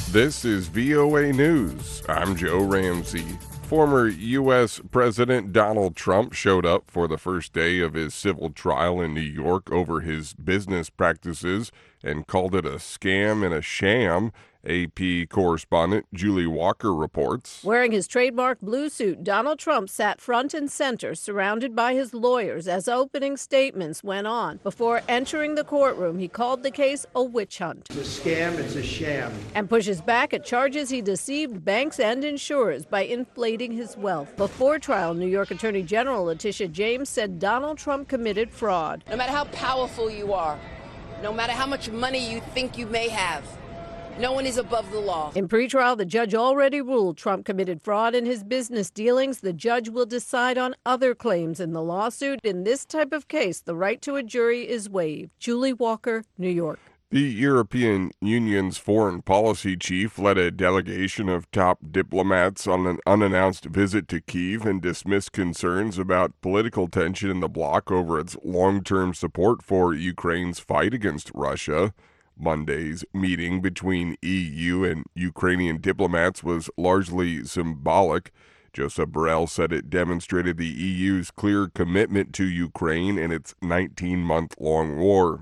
This is VOA News. I'm Joe Ramsey. Former U.S. President Donald Trump showed up for the first day of his civil trial in New York over his business practices and called it a scam and a sham. AP correspondent Julie Walker reports. Wearing his trademark blue suit, Donald Trump sat front and center, surrounded by his lawyers as opening statements went on. Before entering the courtroom, he called the case a witch hunt. It's a scam, it's a sham. And pushes back at charges he deceived banks and insurers by inflating his wealth. Before trial, New York Attorney General Letitia James said Donald Trump committed fraud. No matter how powerful you are, no matter how much money you think you may have, no one is above the law. In pretrial, the judge already ruled Trump committed fraud in his business dealings. The judge will decide on other claims in the lawsuit. In this type of case, the right to a jury is waived. Julie Walker, New York. The European Union's foreign policy chief led a delegation of top diplomats on an unannounced visit to Kyiv and dismissed concerns about political tension in the bloc over its long-term support for Ukraine's fight against Russia. Monday's meeting between EU and Ukrainian diplomats was largely symbolic. Josep Borrell said it demonstrated the EU's clear commitment to Ukraine in its 19-month-long war.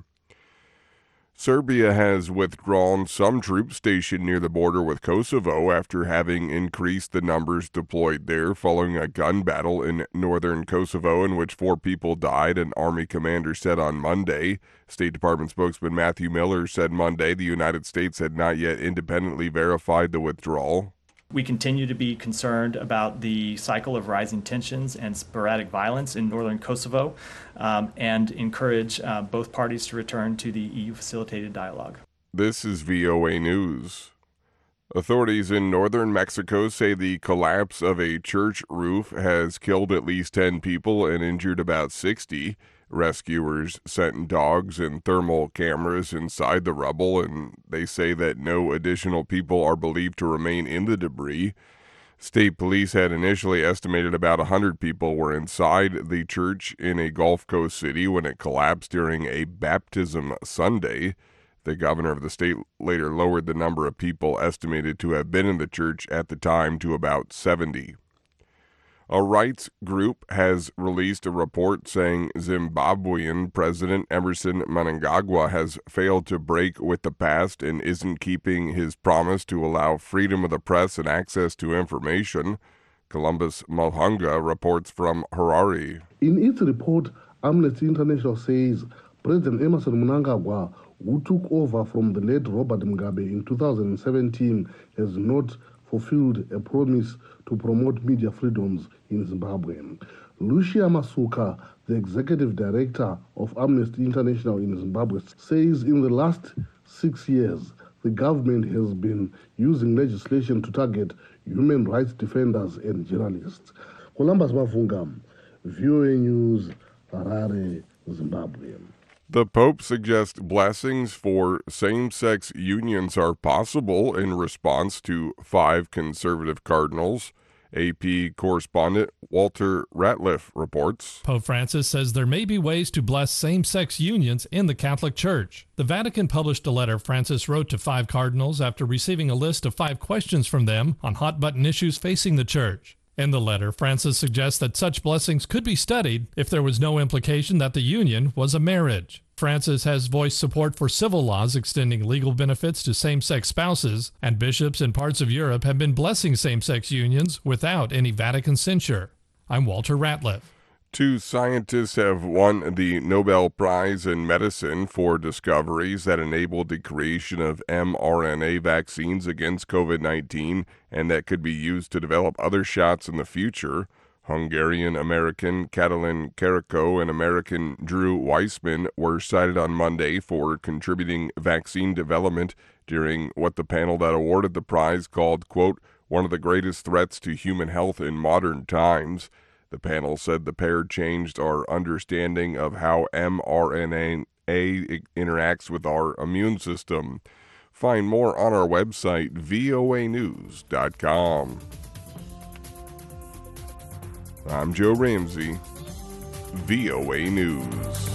Serbia has withdrawn some troops stationed near the border with Kosovo after having increased the numbers deployed there following a gun battle in northern Kosovo in which 4 people died, an army commander said on Monday. State Department spokesman Matthew Miller said Monday the United States had not yet independently verified the withdrawal. We continue to be concerned about the cycle of rising tensions and sporadic violence in northern Kosovo and encourage both parties to return to the EU-facilitated dialogue. This is VOA News. Authorities in northern Mexico say the collapse of a church roof has killed at least 10 people and injured about 60. Rescuers sent dogs and thermal cameras inside the rubble, and they say that no additional people are believed to remain in the debris. State police had initially estimated about 100 people were inside the church in a Gulf Coast city when it collapsed during a baptism Sunday. The governor of the state later lowered the number of people estimated to have been in the church at the time to about 70. A rights group has released a report saying Zimbabwean President Emmerson Mnangagwa has failed to break with the past and isn't keeping his promise to allow freedom of the press and access to information. Columbus Malhunga reports from Harare. In its report, Amnesty International says President Emmerson Mnangagwa, who took over from the late Robert Mugabe in 2017, has not fulfilled a promise to promote media freedoms in Zimbabwe. Lucia Masuka, the executive director of Amnesty International in Zimbabwe, says in the last 6 years, the government has been using legislation to target human rights defenders and journalists. Columbus Mavunga, VOA News, Harare, Zimbabwe. The Pope suggests blessings for same-sex unions are possible in response to 5 conservative cardinals. AP correspondent Walter Ratliff reports. Pope Francis says there may be ways to bless same-sex unions in the Catholic Church. The Vatican published a letter Francis wrote to 5 cardinals after receiving a list of 5 questions from them on hot-button issues facing the Church. In the letter, Francis suggests that such blessings could be studied if there was no implication that the union was a marriage. Francis has voiced support for civil laws extending legal benefits to same-sex spouses, and bishops in parts of Europe have been blessing same-sex unions without any Vatican censure. I'm Walter Ratliff. 2 scientists have won the Nobel Prize in Medicine for discoveries that enabled the creation of mRNA vaccines against COVID-19 and that could be used to develop other shots in the future. Hungarian-American Katalin Karikó and American Drew Weissman were cited on Monday for contributing vaccine development during what the panel that awarded the prize called, quote, one of the greatest threats to human health in modern times. The panel said the pair changed our understanding of how mRNA interacts with our immune system. Find more on our website, voanews.com. I'm Joe Ramsey, VOA News.